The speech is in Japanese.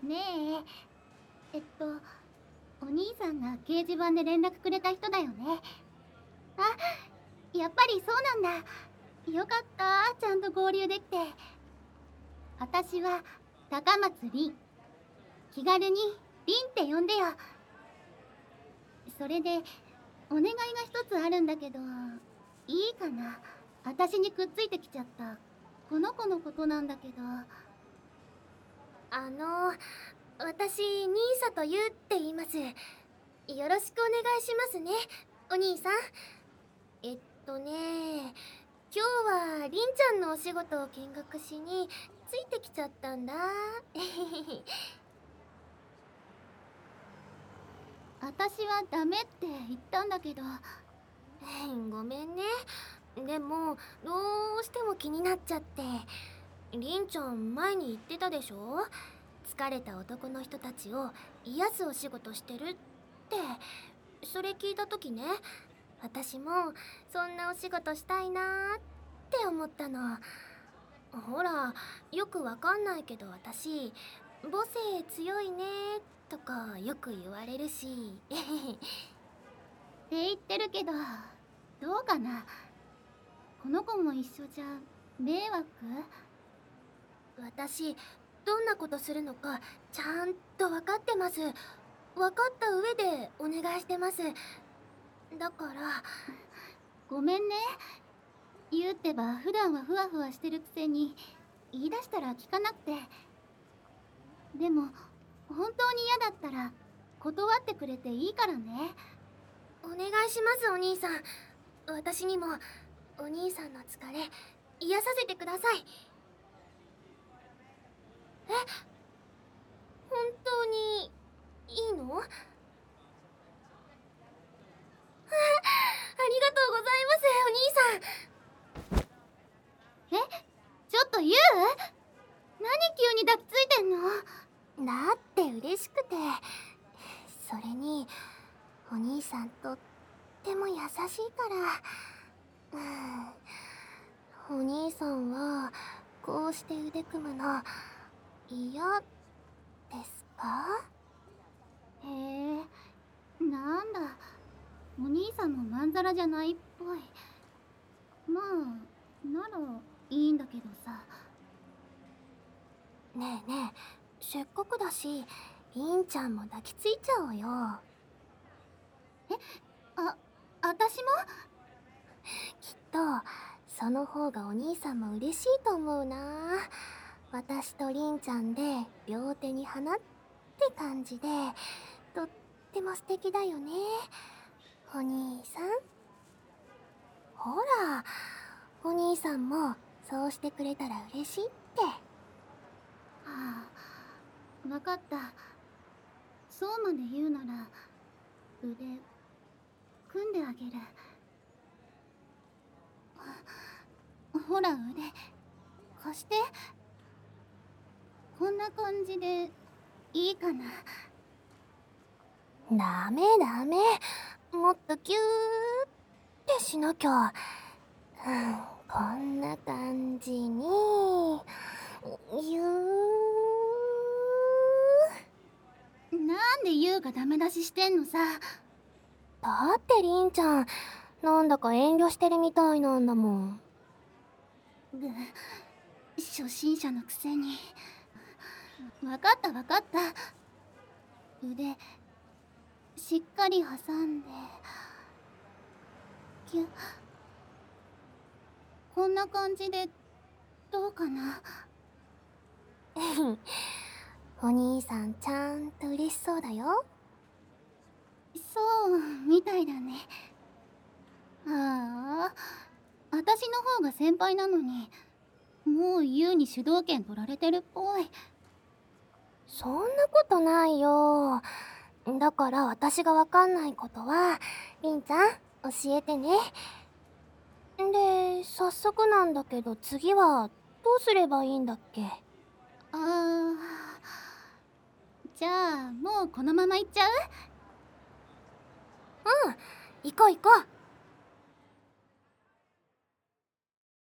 ねお兄さんが掲示板で連絡くれた人だよね。あ、やっぱりそうなんだ。よかった、ちゃんと合流できて。私は高松凛。気軽に凛って呼んでよ。それでお願いが一つあるんだけど、いいかな。私にくっついてきちゃったこの子のことなんだけど。 私、ニーサとユウって言います。よろしくお願いしますね、お兄さん。今日はリンちゃんのお仕事を見学しについてきちゃったんだ。 私はダメって言ったんだけど。 ごめんね。でも、どうしても気になっちゃって。リンちゃん前に言ってたでしょ？疲れた男の人たちを癒すお仕事してるって。それ聞いた時ね、私もそんなお仕事したいなーって思ったの。ほら、よくわかんないけど私母性強いねとかよく言われるし。 って言ってるけど、どうかな。この子も一緒じゃ迷惑？ 私どんなことするのかちゃんと分かってます。分かった上でお願いしてます。だからごめんね。言うってば普段はふわふわしてるくせに言い出したら聞かなくて。でも本当に嫌だったら断ってくれていいからね。 お願いします、お兄さん。私にもお兄さんの疲れ癒させてください。本当にいいの？ありがとうございます、お兄さん。 ちょっと言う？何急に抱きついてんの？ だって嬉しくて。それにお兄さんとっても優しいから。お兄さんはこうして腕組むの嫌ですか？ へえ、なんだ、お兄さんもまんざらじゃないっぽい。まあならいいんだけどさ。 ねえねえ、せっかくだしリンちゃんも抱きついちゃおうよ。 私も？ きっとその方がお兄さんも嬉しいと思うな。私とリンちゃんで両手に花って感じでとっても素敵だよね、お兄さん。ほら、お兄さんもそうしてくれたら嬉しいって。 はあ、わかった。そうまで言うなら腕組んであげる。ほら腕貸して。こんな感じでいいかな？ ダメダメ、もっとキューってしなきゃ。こんな感じにゆなんで優がダメ出ししてんのさ。 だってりんちゃんなんだか遠慮してるみたいなんだもん。 初心者のくせに。わかったわかった。腕しっかり挟んでキュッ。こんな感じでどうかな？ お兄さんちゃんと嬉しそうだよ。 そうみたいだね。ああ、私の方が先輩なのにもう優に主導権取られてるっぽい。 そんなことないよ。だから私がわかんないことはりんちゃん教えてね。で、早速なんだけど次はどうすればいいんだっけ？ あー、じゃあもうこのまま行っちゃう？ 行こう行こう。